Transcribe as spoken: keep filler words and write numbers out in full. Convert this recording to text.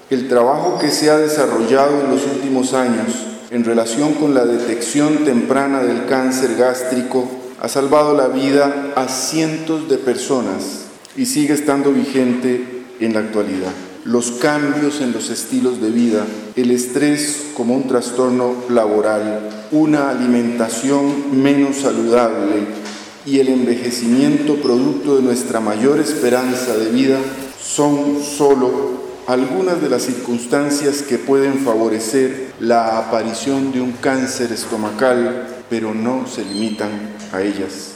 El trabajo que se ha desarrollado en los últimos años en relación con la detección temprana del cáncer gástrico ha salvado la vida a cientos de personas y sigue estando vigente en la actualidad. Los cambios en los estilos de vida, el estrés como un trastorno laboral, una alimentación menos saludable y el envejecimiento producto de nuestra mayor esperanza de vida son solo algunas de las circunstancias que pueden favorecer la aparición de un cáncer estomacal, pero no se limitan a ellas.